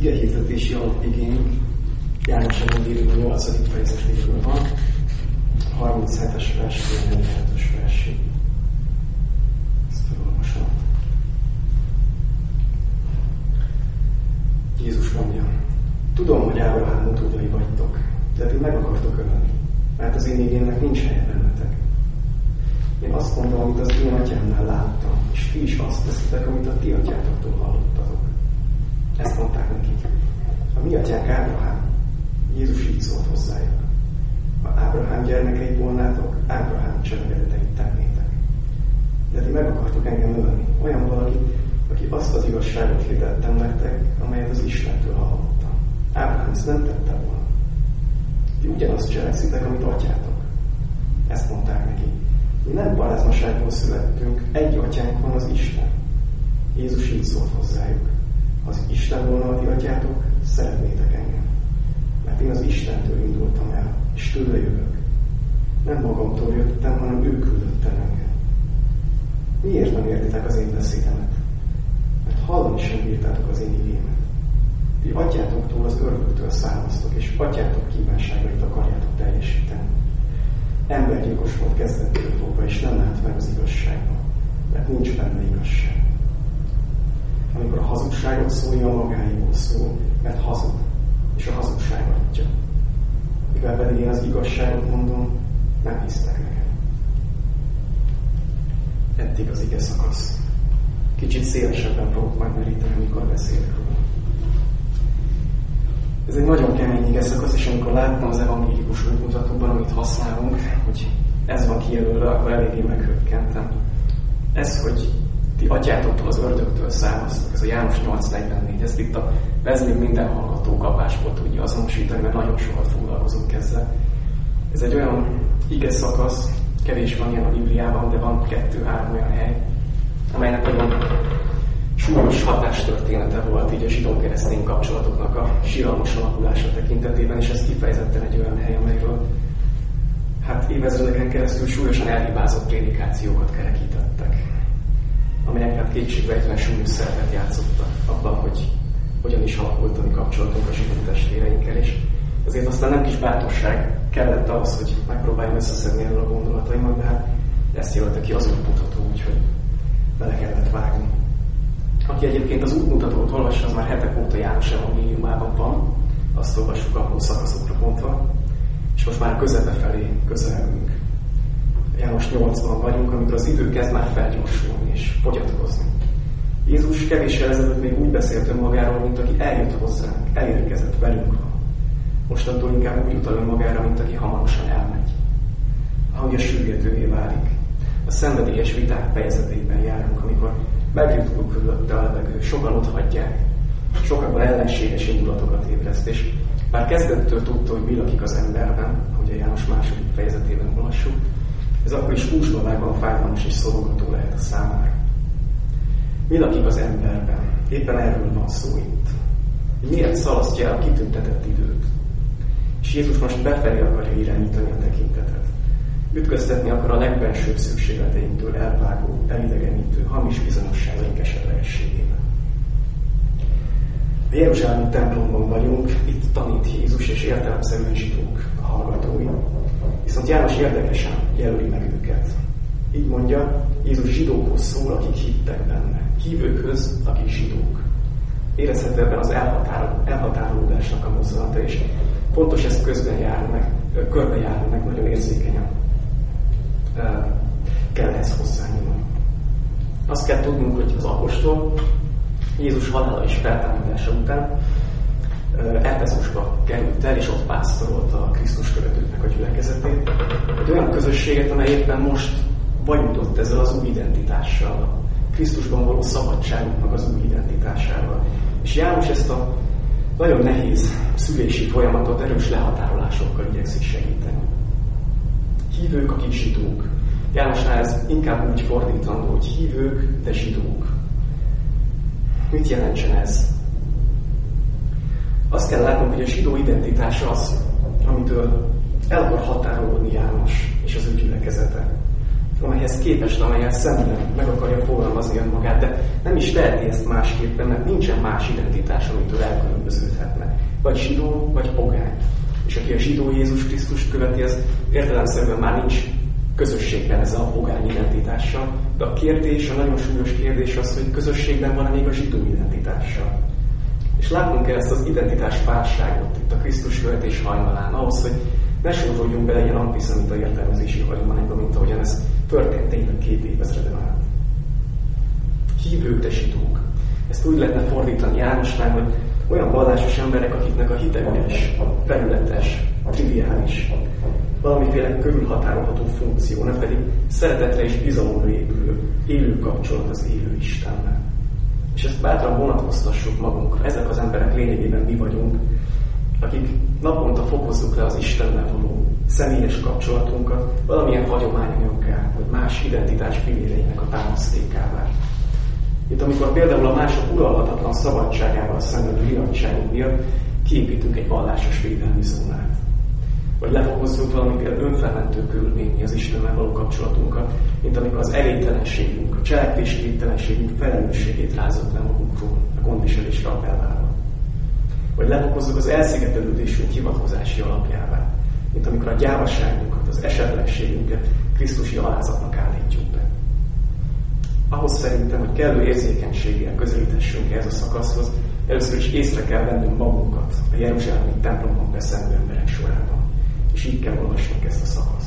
igehirdetési alapigény János Evangélium 8. fejezetéből van, 37-es verstől 47-es versig. Ezt felolvasom. Jézus mondja: tudom, hogy Ábrahám utódai vagytok, de ti meg akartok ölni, mert az én igémnek nincs helye bennetek. Én azt mondom, amit az én atyámnál láttam, és ti is azt teszitek, amit a ti atyátoktól hallottatok. Ezt mondták nekik: a mi atyánk Ábrahám. Jézus így szólt hozzájuk: ha Ábrahám gyermekei volnátok, Ábrahám cselekedeteit tennétek. De ti meg akartok engem ölni, olyan valaki, aki azt az igazságot hirdettem nektek, amelyet az Istentől hallottam. Ábrahám ezt nem tette volna. Ti ugyanazt cselekszitek, amit atyátok. Ezt mondták neki: mi nem parázmaságból születtünk, egy atyánk van, az Isten. Jézus így szólt hozzájuk: ha az Isten volna a ti atyátok, szeretnétek engem. Mert én az Istentől indultam el, és tőle jövök. Nem magamtól jöttem, hanem ő küldött el engem. Miért nem értitek az én beszédemet? Mert hallani sem bírtátok az én igémet. Ti atyátoktól, az ördögtől származtok, és atyátok kívánságait akarjátok teljesíteni. Embergyilkos volt kezdettől fogva, és nem állt meg az igazságban, mert nincs benne igazság. Amikor a hazugságot szólja, a magáéból szól, mert hazug, és a hazugság adja. Mivel pedig én az igazságot mondom, nem hisztek nekem. Eddig az ige szakasz. Kicsit szélesebben fogok majd meríteni, amikor beszélek róla. Ez egy nagyon kemény ige szakasz, és amikor láttam az evangélikus útmutatóban, amit használunk, hogy ez van kijelölve, akkor eléggé meghökkentem. Ez, hogy ti atyátoktól, az ördögtől származtok, ez a János 8:44, ezt itt a Wesley minden hallgató kapásból tudja azonosítani, mert nagyon sokat foglalkozunk ezzel. Ez egy olyan ige szakasz, kevés van ilyen a Bibliában, de van 2-3 olyan hely, amelynek nagyon súlyos hatástörténete volt így a zsidó-keresztény kapcsolatoknak a siralmas alakulása tekintetében, és ez kifejezetten egy olyan hely, amelyről évezredeken keresztül súlyosan elhibázott prédikációkat kerekítettek, amelyek kétségbeejtően súlyos szerepet játszottak abban, hogy hogyan is alakult a mi kapcsolatunk a zsidó testvéreinkkel, és ezért aztán nem kis bátorság kellett ahhoz, hogy megpróbáljam összeszedni erről a gondolataimat, de ezt jelölte ki az útmutató, úgyhogy bele kellett vágni. Aki egyébként az útmutatót olvassa, az már hetek óta János evangéliumában van, azt olvassuk apró szakaszokra bontva, és most már közepe felé közelünk. János 8-ban vagyunk, amikor az idő kezd már felgyorsulni és fogyatkozni. Jézus kevéssel ezelőtt még úgy beszélt önmagáról, mint aki eljött hozzánk, elérkezett, velünk van. Mostantól inkább úgy utal önmagára, mint aki hamarosan elmegy. Ahogy a sürgetővé válik. A szenvedélyes viták fejezetében járunk, amikor megjutunk körülötte a levegő, sokan otthagyják, sokakban ellenséges indulatokat ébreszt, és bár kezdettől tudta, hogy mi lakik az emberben, ahogy a János 2. fejezetében olvassuk, ez akkor is húsban fájdalmas és szorongató lehet a számára. Mi lakik az emberben? Éppen erről van szó itt. Miért szalasztja el a kitüntetett időt? És Jézus most befelé akarja irányítani a tekintetet. Ütköztetni akar a legbensőbb szükségleteinktől elvágó, elidegenítő, hamis bizonyosságaink esetlegességében. A jeruzsálemi templomban vagyunk, itt tanít Jézus, és értelemszerűen zsidók a hallgatói. Viszont János érdekesen jelöli meg őket. Így mondja, Jézus zsidókhoz szól, akik hittek benne. Hívőkhöz, akik zsidók. Érezhető ebben az elhatárolódásnak a mozzanata, és fontos ezt körbejárni meg, nagyon érzékenyen kell ehhez hozzányúlni. Azt kell tudnunk, hogy az apostol Jézus halála és feltámadása után Efeszusba került el, és ott pásztorolta a Krisztus követőknek a gyülekezetét. Egy olyan közösséget, amely éppen most vagyutott ezzel az új identitással, a Krisztusban való szabadságunknak az új identitásával. És János ezt a nagyon nehéz szülési folyamatot erős lehatárolásokkal igyekszik segíteni. Hívők, akik zsidók. Jánosnál ez inkább úgy fordítandó, hogy hívők, de zsidók. Mit jelentsen ez? Azt kell látnunk, hogy a zsidó identitás az, amitől el akar határolódni János és az ő gyülekezete. amelyhez képest, amelyel szemben meg akarja fogalmazni önmagát, de nem is teheti ezt másképpen, mert nincsen más identitás, amitől elkülönböződhetne. Vagy zsidó, vagy pogány. És aki a zsidó Jézus Krisztust követi, az értelemszerűen már nincs közösségben ezzel a pogány identitással, de a kérdés, a nagyon súlyos kérdés az, hogy közösségben van még a zsidó identitással. És látnunk kell ezt az identitás válságot itt a Krisztus követés hajnalán, ahhoz, hogy ne soroljunk bele ilyen antiszemita értelmezési hagyományba, mint ahogyan ez történt tényleg 2 évezreden át. Hívők, de zsidók. Ezt úgy lehetne fordítani Jánosnál, hogy olyan vallásos emberek, akiknek a hite üres, felületes, triviális, valamiféle körülhatárolható funkció, nem pedig szeretetre és bizalomra épülő, élő kapcsolat az élő Istennel. És ezt bátran vonatkoztassuk magunkra. Ezek az emberek lényegében mi vagyunk, akik naponta fokozzuk le az Istennel való személyes kapcsolatunkat valamilyen hagyományanyaggal, vagy más identitás pilléreinek a támasztékává. Itt amikor például a mások uralhatatlan szabadságával szenvedő iratságunk miatt kiépítünk egy vallásos védelmi zónát. Vagy lefokozzunk valamiféle önfelmentő körülményi az Istennel való kapcsolatunkat, mint amikor az elégtelenségünk, a cselekvésképtelenségünk felelősségét rázott le magunkról, a gondviselésre appellálva. Vagy lefokozzuk az elszigetelődésünk hivatkozási alapjává, mint amikor a gyávaságunkat, az esetlenségünket Krisztusi alázatnak állítjuk be. Ahhoz szerintem, hogy kellő érzékenységgel közelíthessünk ehhez a szakaszhoz, először is észre kell vennünk magunkat a jeruzsálemi templomban beszélő emberek sorában. És így kell olvasnunk ezt a szakaszt.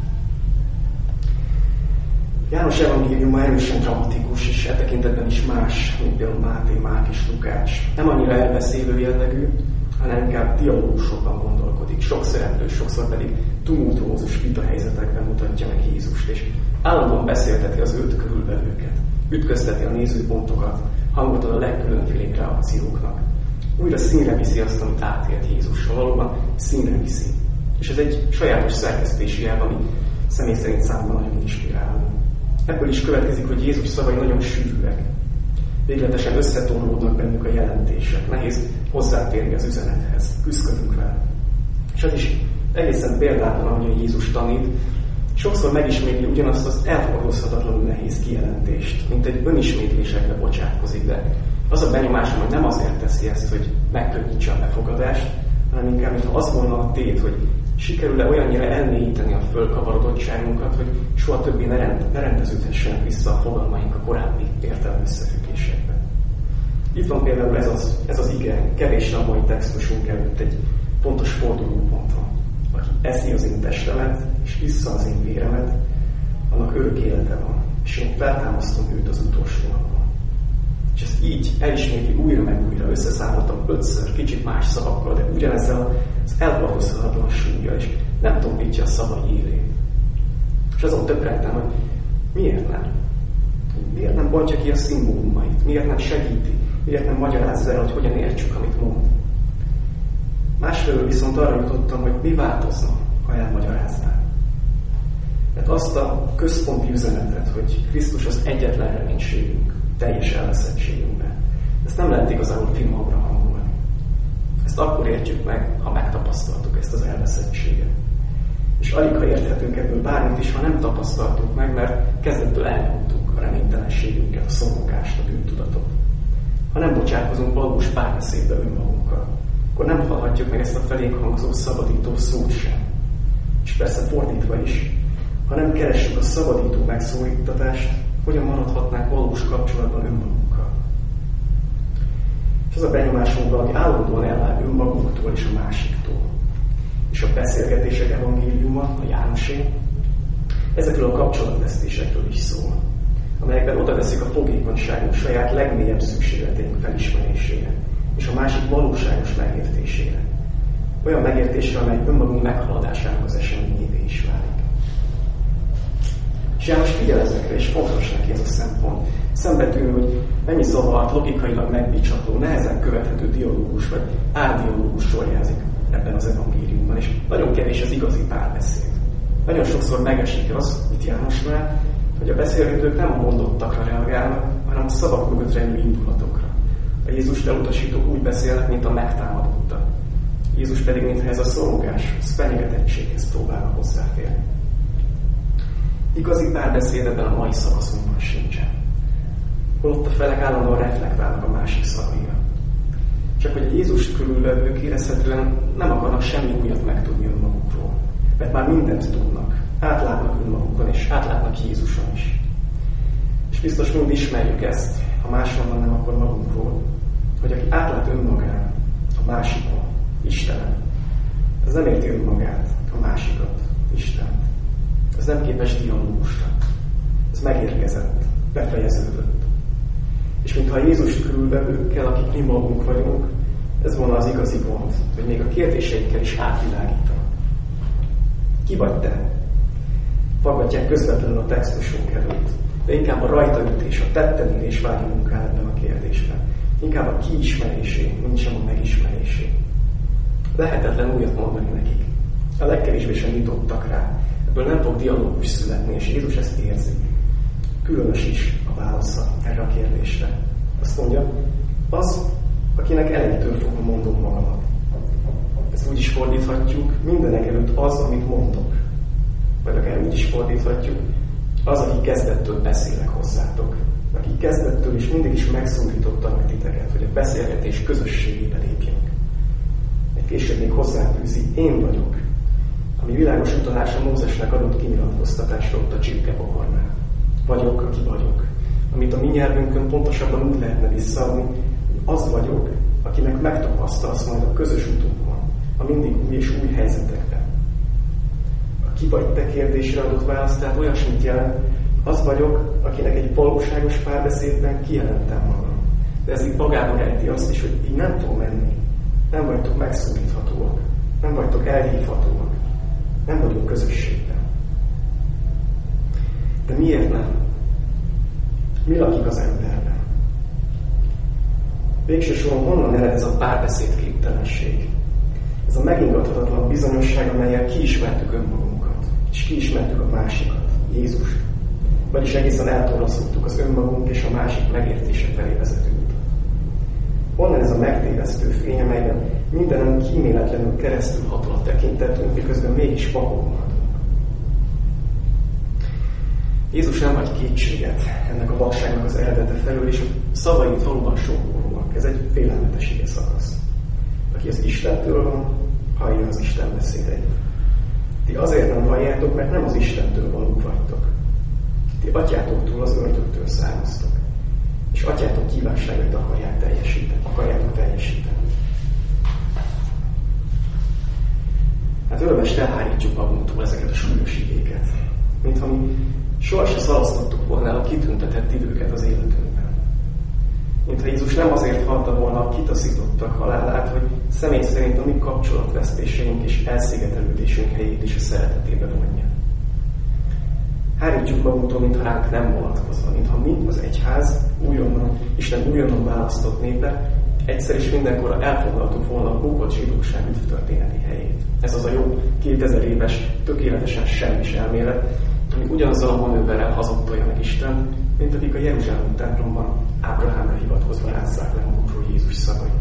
János evangéliuma erősen dramatikus, és e tekintetben is más, mint például Máté, Márk és Lukács. Nem annyira elbeszélő jellegű, hanem inkább dialógusokban gondolkodik. Sok szereplő, sokszor pedig tumultuózus vitahelyzetekben mutatja meg Jézust, és állandóan beszélteti az őt körülvevőket, ütközteti a nézőpontokat, hangot ad a legkülönfélébb reakcióknak. Újra színre viszi azt, amit átélt Jézussal, valóban színre viszi. És ez egy sajátos szerkesztési elv, ami személy szerint számomra nagyon inspiráló. Ebből is következik, hogy Jézus szavai nagyon sűrűek. Végletesen összetorlódnak bennük a jelentések. Nehéz hozzátérni az üzenethez. Küzdködünk vele. És az is egészen példátlan, ahogy a Jézus tanít, sokszor megismétli ugyanazt az elfogadozhatatlanul nehéz kijelentést, mint egy önismétlésekre bocsátkozik, de az a benyomásom, hogy nem azért teszi ezt, hogy megkönnyítse a befogadást, hanem inkább, mintha az volna a tét, hogy sikerül-e olyannyira elmélyíteni a fölkavarodottságunkat, hogy soha többé ne rendeződhessenek vissza a fogalmaink a korábbi értelmi összefüggésekbe. Itt van például ez az ige, kevéssé a mai textusunk előtt egy pontos fordulóponton. Aki eszi az én testemet, és issza az én véremet, annak örök élete van, és én feltámasztom őt az utolsó napon. És ezt így elismétli újra meg újra, összeszámoltam 5-ször, kicsit más szavakkal, de ugyanezzel az elhordozhatatlan súlya, és nem tompítja a szavai élét. És azon többentem, hogy miért nem? Miért nem bontja ki a szimbólumait? Miért nem segíti? Miért nem magyarázza el, hogy hogyan értsük, amit mond? Másfelől viszont arra jutottam, hogy mi változna, ha elmagyarázná. Tehát azt a központi üzenetet, hogy Krisztus az egyetlen reménységünk, teljes elveszettségünkben. Ezt nem lehet igazából finomabbra hangolni. Ezt akkor értjük meg, ha megtapasztaltuk ezt az elveszettséget. És alig, ha érthetünk ebből bármit is, ha nem tapasztaltuk meg, mert kezdettől elnyomtuk a reménytelenségünket, a szorongást, a bűntudatot. Ha nem bocsátkozunk valós párbeszédbe önmagunkkal, akkor nem hallhatjuk meg ezt a felénk hangzó szabadító szót sem. És persze fordítva is, ha nem keressük a szabadító megszólítatást, hogyan maradhatnánk valós kapcsolatban önmagunkkal. És az a benyomásunk valami állandóan elvág önmagunktól és a másiktól. És a beszélgetések evangéliuma, a Jánosé, ezekről a kapcsolatvesztésekről is szól, amelyekben odaveszik a fogékonyságunk saját legmélyebb szükségleteink felismerésére, és a másik valóságos megértésére. Olyan megértésre, amely önmagunk meghaladásának az eseményévé is válik. És János figyel ezekre, és fontos neki ez a szempont. Szembetűnő, hogy mennyi zavart, logikailag megbicsató, nehezen követhető dialógus vagy áldialógus sorjázik ebben az evangéliumban, és nagyon kevés az igazi párbeszéd. Nagyon sokszor megesik az, itt Jánosnál, hogy a beszélgetők nem a mondottakra reagálnak, hanem a szavak mögött rejlő indulatokra. A Jézust elutasítók úgy beszélnek, mint a megtámadottak. Jézus pedig, mintha ez a szorongáshoz, fenyegetettséghez próbálna hozzáférni. Igazi párbeszéd ebben a mai szakaszunkban sincsen. Holott a felek állandóan reflektálnak a másik szavaira. Csak hogy a Jézust körülvevők érezhetően nem akarnak semmi újat megtudni önmagukról. Mert már mindent tudnak. Átlátnak önmagukon, és átlátnak Jézuson is. És biztos mind ismerjük ezt, ha máshonnan nem, akkor magunkról, hogy aki átlát önmagán, a másikon, Istenen, ez nem érti önmagát, a másikat, Istent. Ez nem képes dialógusra. Ez megérkezett, befejeződött. És mintha a Jézus körülvevőkkel, akik mi magunk vagyunk, ez volna az igazi gond, hogy még a kérdéseikkel is átvilágítanak. Ki vagy te? Faggatják közvetlenül a textusunk előtt, de inkább a rajtaütés, a tettenérés várjunk el ebben a kérdésben. Inkább a kiismerésé, mint sem a megismerésé. Lehetetlen újat mondani nekik. A legkevésbé sem nyitottak rá. Ebből nem fog dialógus születni, és Jézus ezt érzi. Különös is a válasza erre a kérdésre. Azt mondja, az, akinek elejétől fogom mondom magamat. Ezt úgy is fordíthatjuk, mindenek előtt az, amit mondok. Vagy akár úgy is fordíthatjuk, az, aki kezdettől beszélek hozzátok. Aki kezdettől és mindig is megszólítottak titeket, hogy a beszélgetés közösségébe lépjünk. Egy később még hozzáfűzi, én vagyok, ami világos utalás a Mózesnek adott kinyilatkoztatásra ott a csipkepokornál. Vagyok, aki vagyok. Amit a mi nyelvünkön pontosabban úgy lehetne visszaadni, hogy az vagyok, akinek megtapasztalsz majd a közös utunkon, a mindig új és új helyzetekben. A ki vagy te kérdésre adott választ, tehát olyasmit jelent, az vagyok, akinek egy valóságos párbeszédben kijelentem magam. De ez itt magában rejti azt is, hogy így nem fog menni. Nem vagytok megszólíthatóak. Nem vagytok elhívhatóak. Nem vagyunk közösségben. De miért nem? Mi lakik az emberben? Végső soron honnan ered ez a párbeszédképtelenség? Ez a megingathatatlan bizonyosság, amellyel kiismertük önmagunkat, és kiismertük a másikat, Jézust. Vagyis egészen eltorlaszoltuk az önmagunk és a másik megértése felé vezető utat. Honnan ez a megtévesztő fény, amelyben mindenen kíméletlenül keresztül hatol a tekintetünk, miközben mégis vakok maradunk. Jézus nem hagy kétséget ennek a vakságnak az eredete felől, és a szavait valóban sokkolóak. Ez egy félelmetes ige szakasz. Aki az Istentől van, hallja az Isten beszédeit. Ti azért nem halljátok, mert nem az Istentől valók vagytok. Ti atyátoktól, az ördögtől származtok. És atyátok kívánságait akarjátok teljesíteni. Hát örömest elhárítjuk magunktól ezeket a súlyos igéket. Mintha mi sohasem szalasztottuk volna a kitüntetett időket az életünkben. Mintha Jézus nem azért halta volna a kitaszítottak halálát, hogy személy szerint a mi kapcsolatvesztéseink és elszigetelődésünk helyét is a szeretetébe vonja. Hárítjuk magunktól, mintha ránk nem vonatkozna, mintha mi, az egyház, Isten újonnan választott népe, egyszer és mindenkorra elfoglaltuk volna a bukott zsidóság üdvtörténeti helyét. Ez az a jó 2000 éves, tökéletesen semmis elmélet, ami ugyanazzal a manőverrel hazudtolja meg Isten, mint akik a Jeruzsálemi templomban Ábrahámra hivatkozva rázzák le magukról Jézus szavait.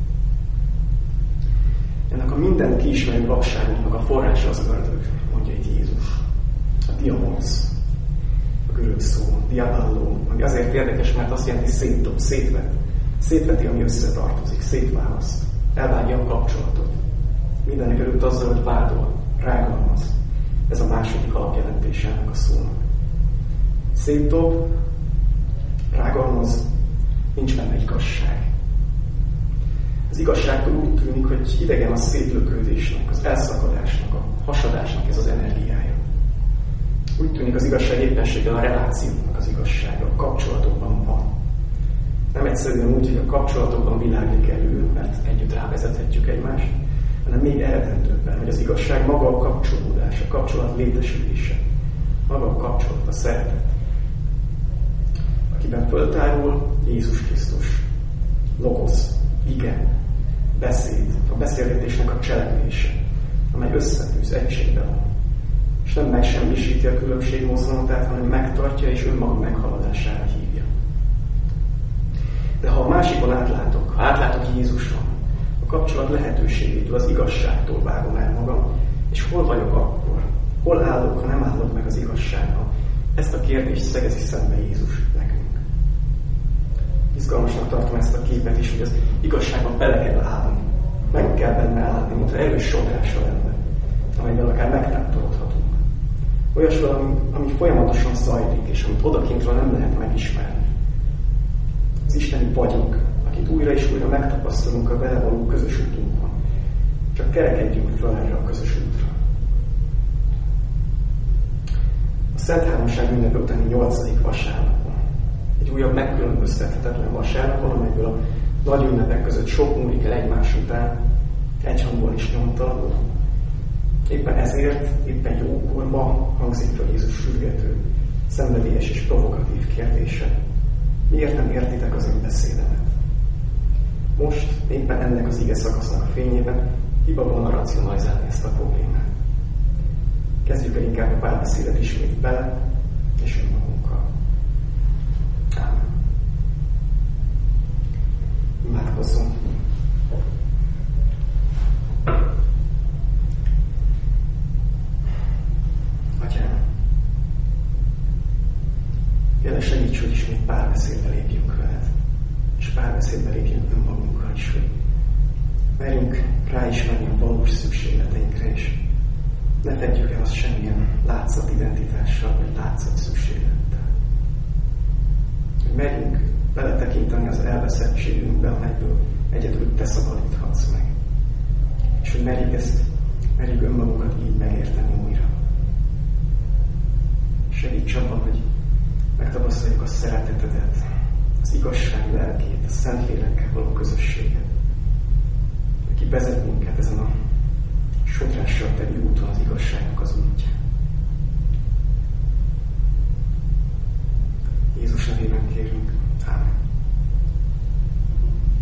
Ennek a mindent kiismerő vakságunknak a forrása az ördög, mondja itt Jézus. A diabolos, a görög szó, diaballó, ami azért érdekes, mert azt jelenti szétdob, szétvet. Szétveti, ami összetartozik, szétválaszt, elvágja a kapcsolatot. Mindenek előtt azzal, hogy vádol, rágalmaz. Ez a második alapjelentése ennek a szónak. Szétdob, rágalmaz, nincs benne igazság. Az igazságtól úgy tűnik, hogy idegen a szétlökődésnek, az elszakadásnak, a hasadásnak ez az energiája. Úgy tűnik az igazság éppenséggel a relációnak az igazsága, a kapcsolatokban van. Nem egyszerűen úgy, hogy a kapcsolatokban világlik elő, mert együtt rávezethetjük egymást, hanem még eredendőbben, hogy az igazság maga a kapcsolódás, a kapcsolat létesülése, maga a kapcsolat, a szeretet. Akiben föltárul Jézus Krisztus, logosz, ige, beszéd, a beszélgetésnek a cselekvése, amely összefűz, egységben van. És nem megsemmisíti a különbség mozzanatát, hanem megtartja és önmaga meghaladására hívja. De ha a másikon átlátok, ha átlátok Jézuson, a kapcsolat lehetőségétől, az igazságtól vágom el magam, és hol vagyok akkor? Hol állok, ha nem állok meg az igazságban? Ezt a kérdést szegezi szembe Jézus nekünk. Izgalmasnak tartom ezt a képet is, hogy az igazságban bele kell állni. Meg kell benne állni, mintha erős sodrása lenne, amelyben akár megtátorodhatunk. Olyas valami, ami folyamatosan zajlik, és amit odakintről nem lehet megismerni. Az isteni vagyunk, akit újra és újra megtapasztalunk a vele való közös útunkon. Csak kerekedjünk fel erre a közös útra. A Szent Háromság ünnepe utáni 8. vasárnapon, egy újabb megkülönböztethetetlen vasárnapon, amelyből a nagy ünnepek között sok múlik el egymás után, egyhangban is nyomtalanul. Éppen ezért, éppen jókor ma hangzik fel Jézus sürgető, szenvedélyes és provokatív kérdése. Miért nem értitek az én beszédemet? Most, éppen ennek az ige szakasznak a fényében, hiba volna racionalizálni ezt a problémát. Kezdjük el inkább a párbeszédet ismét bele, és önmagunkkal. Ámen. Imádkozzunk. Atyám, kérlek segíts, hogy ismét párbeszédbe lépjünk veled, és párbeszédbe lépjünk önmagunkkal is, hogy merjünk ráismerni a valós szükségleteinkre, és ne fedjük el azt semmilyen látszat identitással, vagy látszat szükséglettel. Hogy merjünk beletekinteni az elveszettségünkbe, amelyből egyedül te szabadíthatsz meg. És hogy merjük önmagunkat így megérteni újra. Segíts abban, hogy megtapasztaljuk a szeretetedet, az igazság lelkét, a Szentlélekkel való közösséget, aki vezet minket ezen a sodrással teli úton az igazságnak az útján. Jézus nevében kérünk.